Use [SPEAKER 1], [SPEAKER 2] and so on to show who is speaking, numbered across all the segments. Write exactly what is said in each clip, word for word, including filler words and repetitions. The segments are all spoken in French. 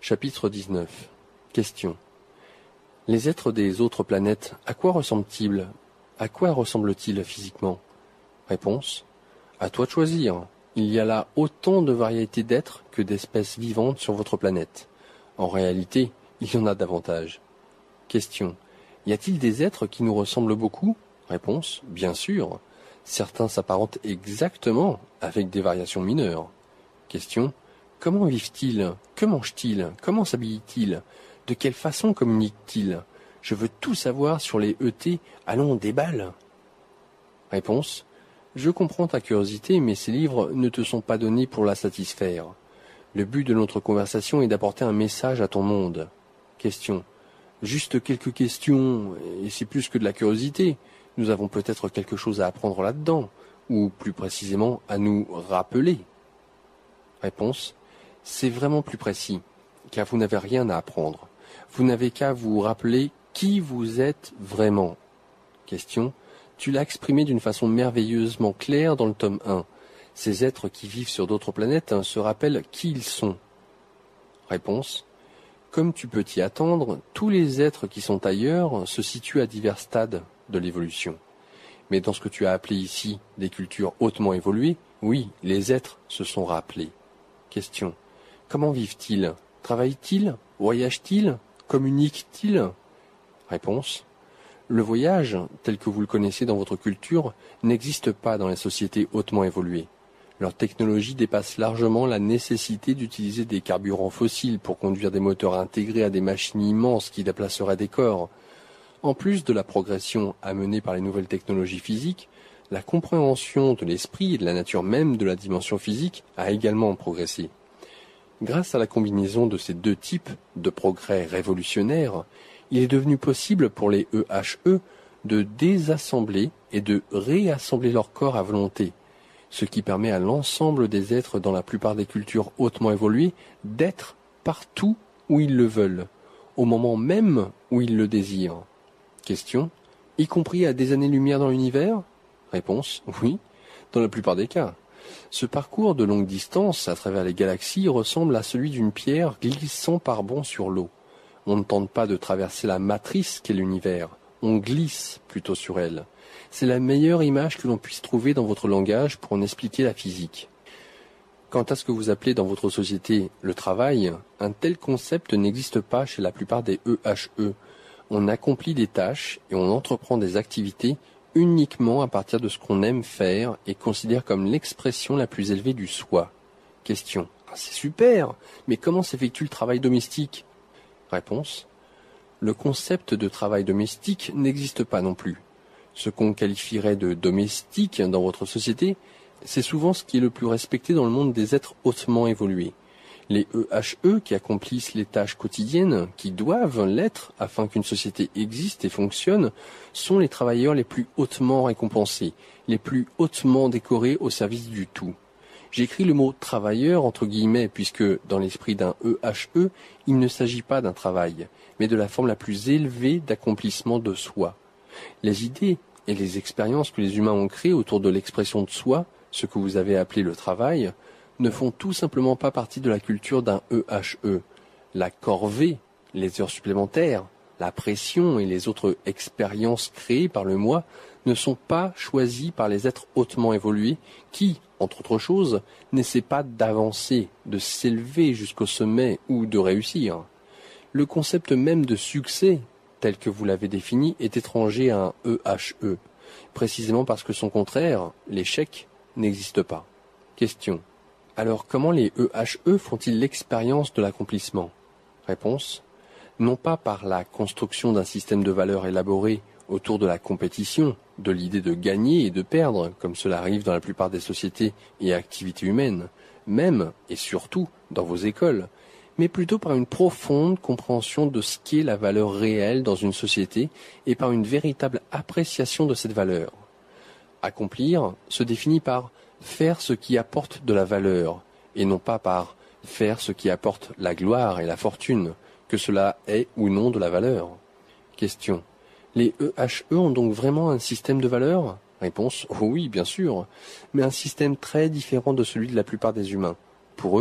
[SPEAKER 1] Chapitre dix-neuf. Question. Les êtres des autres planètes, à quoi ressemblent-ils? À quoi ressemblent-ils physiquement? Réponse. À toi de choisir. Il y a là autant de variétés d'êtres que d'espèces vivantes sur votre planète. En réalité, il y en a davantage. Question. Y a-t-il des êtres qui nous ressemblent beaucoup? Réponse. Bien sûr. Certains s'apparentent exactement, avec des variations mineures. Question. Comment vivent-ils? Que mangent-ils? Comment s'habillent-ils? De quelle façon communiquent-ils? Je veux tout savoir sur les E T. Allons, déballe. Réponse. Je comprends ta curiosité, mais ces livres ne te sont pas donnés pour la satisfaire. Le but de notre conversation est d'apporter un message à ton monde. Question. Juste quelques questions, et c'est plus que de la curiosité. Nous avons peut-être quelque chose à apprendre là-dedans, ou plus précisément à nous rappeler. Réponse. C'est vraiment plus précis, car vous n'avez rien à apprendre. Vous n'avez qu'à vous rappeler qui vous êtes vraiment. Question. Tu l'as exprimé d'une façon merveilleusement claire dans le tome un. Ces êtres qui vivent sur d'autres planètes hein, se rappellent qui ils sont. Réponse. Comme tu peux t'y attendre, tous les êtres qui sont ailleurs se situent à divers stades de l'évolution. Mais dans ce que tu as appelé ici des cultures hautement évoluées, oui, les êtres se sont rappelés. Question. Comment vivent-ils? Travaillent-ils? Voyagent-ils? Communiquent-ils? Réponse. Le voyage, tel que vous le connaissez dans votre culture, n'existe pas dans les sociétés hautement évoluées. Leur technologie dépasse largement la nécessité d'utiliser des carburants fossiles pour conduire des moteurs intégrés à des machines immenses qui déplaceraient des corps. En plus de la progression amenée par les nouvelles technologies physiques, la compréhension de l'esprit et de la nature même de la dimension physique a également progressé. Grâce à la combinaison de ces deux types de progrès révolutionnaires, il est devenu possible pour les E H E de désassembler et de réassembler leur corps à volonté, ce qui permet à l'ensemble des êtres dans la plupart des cultures hautement évoluées d'être partout où ils le veulent, au moment même où ils le désirent. Question. Y compris à des années-lumière dans l'univers? Réponse. Oui, dans la plupart des cas. Ce parcours de longue distance à travers les galaxies ressemble à celui d'une pierre glissant par bonds sur l'eau. On ne tente pas de traverser la matrice qu'est l'univers, on glisse plutôt sur elle. C'est la meilleure image que l'on puisse trouver dans votre langage pour en expliquer la physique. Quant à ce que vous appelez dans votre société le travail, un tel concept n'existe pas chez la plupart des E H E. On accomplit des tâches et on entreprend des activités uniquement à partir de ce qu'on aime faire et considère comme l'expression la plus élevée du soi. Question. Ah, c'est super, mais comment s'effectue le travail domestique? Réponse. Le concept de travail domestique n'existe pas non plus. Ce qu'on qualifierait de domestique dans votre société, c'est souvent ce qui est le plus respecté dans le monde des êtres hautement évolués. Les E H E qui accomplissent les tâches quotidiennes, qui doivent l'être afin qu'une société existe et fonctionne, sont les travailleurs les plus hautement récompensés, les plus hautement décorés au service du tout. J'écris le mot « travailleur » entre guillemets puisque, dans l'esprit d'un E H E, il ne s'agit pas d'un travail, mais de la forme la plus élevée d'accomplissement de soi. Les idées et les expériences que les humains ont créées autour de l'expression de soi, ce que vous avez appelé le travail, ne font tout simplement pas partie de la culture d'un E H E. La corvée, les heures supplémentaires, la pression et les autres expériences créées par le moi ne sont pas choisies par les êtres hautement évolués qui, entre autres choses, n'essaient pas d'avancer, de s'élever jusqu'au sommet ou de réussir. Le concept même de succès, tel que vous l'avez défini, est étranger à un E H E, précisément parce que son contraire, l'échec, n'existe pas. Question. Alors comment les E H E font-ils l'expérience de l'accomplissement? Réponse. Non pas par la construction d'un système de valeurs élaboré autour de la compétition, de l'idée de gagner et de perdre, comme cela arrive dans la plupart des sociétés et activités humaines, même et surtout dans vos écoles, mais plutôt par une profonde compréhension de ce qu'est la valeur réelle dans une société et par une véritable appréciation de cette valeur. Accomplir se définit par faire ce qui apporte de la valeur, et non pas par faire ce qui apporte la gloire et la fortune, que cela ait ou non de la valeur. Question. Les E H E ont donc vraiment un système de valeurs? Réponse. Oh oui, bien sûr, mais un système très différent de celui de la plupart des humains. Pour eux,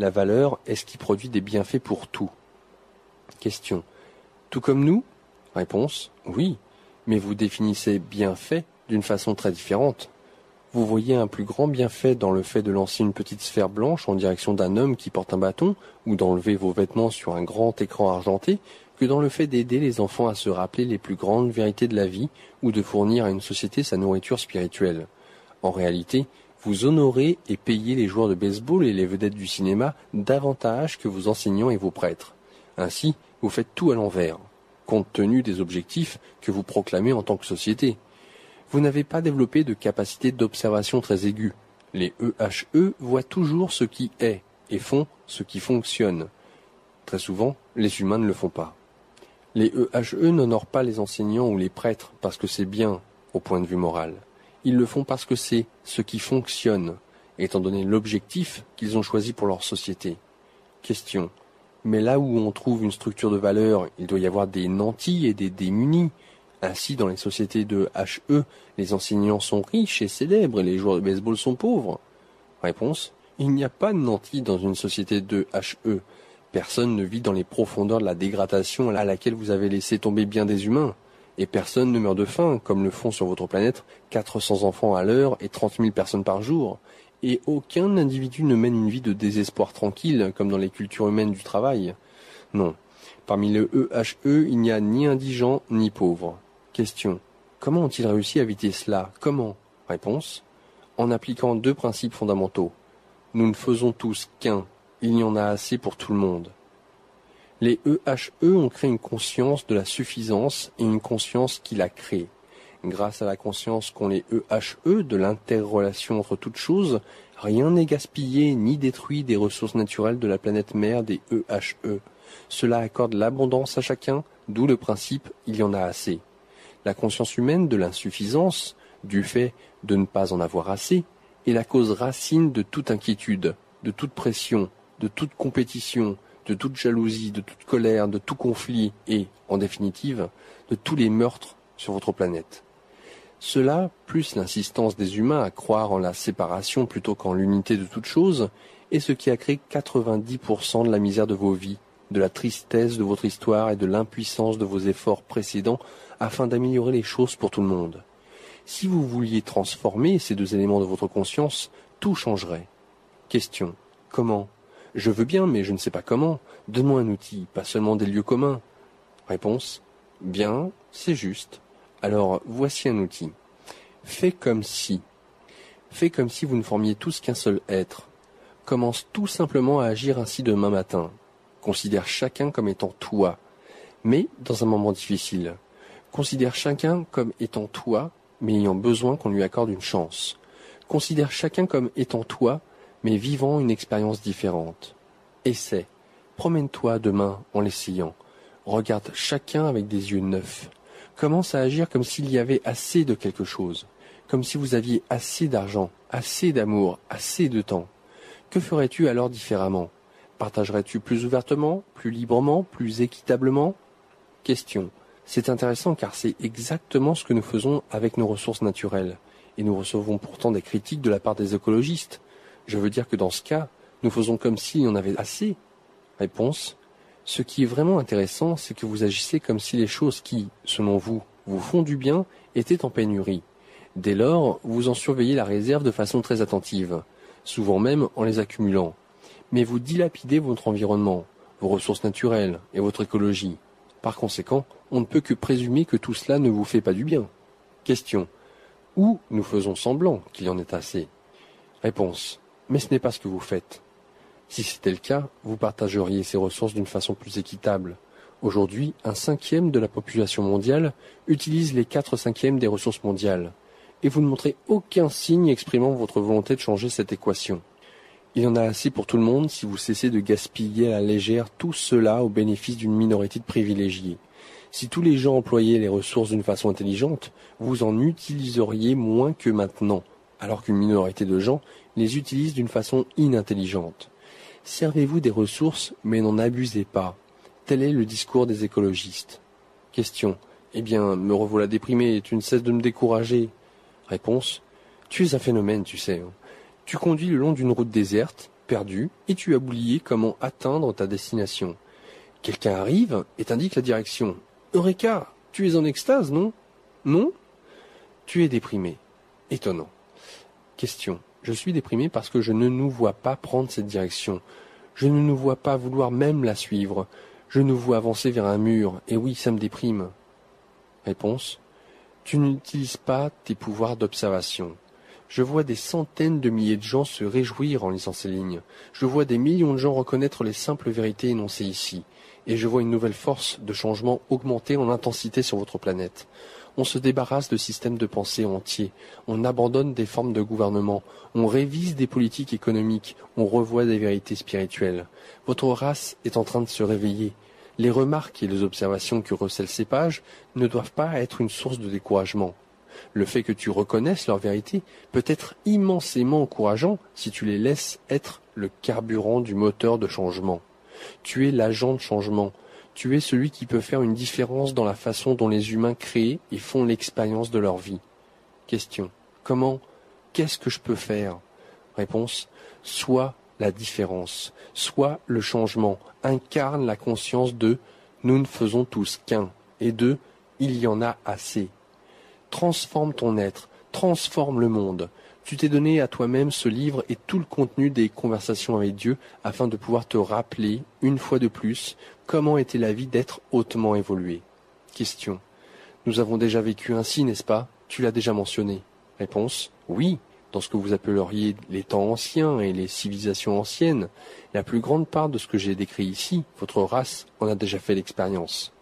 [SPEAKER 1] La valeur est ce qui produit des bienfaits pour tout. Question. Tout comme nous? Réponse. Oui, mais vous définissez bienfait d'une façon très différente. Vous voyez un plus grand bienfait dans le fait de lancer une petite sphère blanche en direction d'un homme qui porte un bâton, ou d'enlever vos vêtements sur un grand écran argenté, que dans le fait d'aider les enfants à se rappeler les plus grandes vérités de la vie, ou de fournir à une société sa nourriture spirituelle. En réalité, vous honorez et payez les joueurs de baseball et les vedettes du cinéma davantage que vos enseignants et vos prêtres. Ainsi, vous faites tout à l'envers, compte tenu des objectifs que vous proclamez en tant que société. Vous n'avez pas développé de capacité d'observation très aiguë. Les E H E voient toujours ce qui est et font ce qui fonctionne. Très souvent, les humains ne le font pas. Les E H E n'honorent pas les enseignants ou les prêtres parce que c'est bien au point de vue moral. Ils le font parce que c'est ce qui fonctionne, étant donné l'objectif qu'ils ont choisi pour leur société. Question. Mais là où on trouve une structure de valeur, il doit y avoir des nantis et des démunis. Ainsi, dans les sociétés de H E, les enseignants sont riches et célèbres et les joueurs de baseball sont pauvres. Réponse. Il n'y a pas de nantis dans une société de H E. Personne ne vit dans les profondeurs de la dégradation à laquelle vous avez laissé tomber bien des humains. Et personne ne meurt de faim, comme le font sur votre planète quatre cents enfants à l'heure et trente mille personnes par jour. Et aucun individu ne mène une vie de désespoir tranquille, comme dans les cultures humaines du travail. Non. Parmi les E H E, il n'y a ni indigents ni pauvres. Question. Comment ont-ils réussi à éviter cela? Comment? Réponse. En appliquant deux principes fondamentaux. Nous ne faisons tous qu'un. Il y en a assez pour tout le monde. Les E H E ont créé une conscience de la suffisance et une conscience qui la crée. Grâce à la conscience qu'ont les E H E de l'interrelation entre toutes choses, rien n'est gaspillé ni détruit des ressources naturelles de la planète mère des E H E. Cela accorde l'abondance à chacun, d'où le principe « il y en a assez ». La conscience humaine de l'insuffisance, du fait de ne pas en avoir assez, est la cause racine de toute inquiétude, de toute pression, de toute compétition, de toute jalousie, de toute colère, de tout conflit et, en définitive, de tous les meurtres sur votre planète. Cela, plus l'insistance des humains à croire en la séparation plutôt qu'en l'unité de toute chose, est ce qui a créé quatre-vingt-dix pour cent de la misère de vos vies, de la tristesse de votre histoire et de l'impuissance de vos efforts précédents afin d'améliorer les choses pour tout le monde. Si vous vouliez transformer ces deux éléments de votre conscience, tout changerait. Question. Comment? Je veux bien, mais je ne sais pas comment. Donne-moi un outil, pas seulement des lieux communs. Réponse. Bien, c'est juste. Alors, voici un outil. Fais comme si. Fais comme si vous ne formiez tous qu'un seul être. Commence tout simplement à agir ainsi demain matin. Considère chacun comme étant toi, mais dans un moment difficile. Considère chacun comme étant toi, mais ayant besoin qu'on lui accorde une chance. Considère chacun comme étant toi, mais vivant une expérience différente. Essaie. Promène-toi demain en l'essayant. Regarde chacun avec des yeux neufs. Commence à agir comme s'il y avait assez de quelque chose, comme si vous aviez assez d'argent, assez d'amour, assez de temps. Que ferais-tu alors différemment? Partagerais-tu plus ouvertement, plus librement, plus équitablement? Question. C'est intéressant car c'est exactement ce que nous faisons avec nos ressources naturelles. Et nous recevons pourtant des critiques de la part des écologistes. Je veux dire que dans ce cas, nous faisons comme s'il y en avait assez. Réponse. Ce qui est vraiment intéressant, c'est que vous agissez comme si les choses qui, selon vous, vous font du bien, étaient en pénurie. Dès lors, vous en surveillez la réserve de façon très attentive, souvent même en les accumulant. Mais vous dilapidez votre environnement, vos ressources naturelles et votre écologie. Par conséquent, on ne peut que présumer que tout cela ne vous fait pas du bien. Question. Ou nous faisons semblant qu'il y en ait assez? Réponse. Mais ce n'est pas ce que vous faites. Si c'était le cas, vous partageriez ces ressources d'une façon plus équitable. Aujourd'hui, un cinquième de la population mondiale utilise les quatre cinquièmes des ressources mondiales. Et vous ne montrez aucun signe exprimant votre volonté de changer cette équation. Il y en a assez pour tout le monde si vous cessez de gaspiller à la légère tout cela au bénéfice d'une minorité de privilégiés. Si tous les gens employaient les ressources d'une façon intelligente, vous en utiliseriez moins que maintenant, alors qu'une minorité de gens les utilise d'une façon inintelligente. Servez-vous des ressources, mais n'en abusez pas. Tel est le discours des écologistes. Question. Eh bien, me revoilà déprimé, tu ne cesses de me décourager. Réponse. Tu es un phénomène, tu sais. Tu conduis le long d'une route déserte, perdu, et tu as oublié comment atteindre ta destination. Quelqu'un arrive et t'indique la direction. Eureka! Tu es en extase, non? Non? Tu es déprimé. Étonnant. Question. Je suis déprimé parce que je ne nous vois pas prendre cette direction. Je ne nous vois pas vouloir même la suivre. Je nous vois avancer vers un mur, et oui, ça me déprime. Réponse. Tu n'utilises pas tes pouvoirs d'observation. Je vois des centaines de milliers de gens se réjouir en lisant ces lignes. Je vois des millions de gens reconnaître les simples vérités énoncées ici. Et je vois une nouvelle force de changement augmenter en intensité sur votre planète. On se débarrasse de systèmes de pensée entiers. On abandonne des formes de gouvernement. On révise des politiques économiques. On revoit des vérités spirituelles. Votre race est en train de se réveiller. Les remarques et les observations que recèlent ces pages ne doivent pas être une source de découragement. Le fait que tu reconnaisses leur vérité peut être immensément encourageant si tu les laisses être le carburant du moteur de changement. Tu es l'agent de changement. Tu es celui qui peut faire une différence dans la façon dont les humains créent et font l'expérience de leur vie. Question. Comment? Qu'est-ce que je peux faire? Réponse. Sois la différence. Sois le changement. Incarne la conscience de « nous ne faisons tous qu'un » et de « il y en a assez ». Transforme ton être. Transforme le monde. Tu t'es donné à toi-même ce livre et tout le contenu des conversations avec Dieu afin de pouvoir te rappeler, une fois de plus, comment était la vie d'être hautement évolué. Question. Nous avons déjà vécu ainsi, n'est-ce pas? Tu l'as déjà mentionné. Réponse. Oui, dans ce que vous appelleriez les temps anciens et les civilisations anciennes. La plus grande part de ce que j'ai décrit ici, votre race en a déjà fait l'expérience.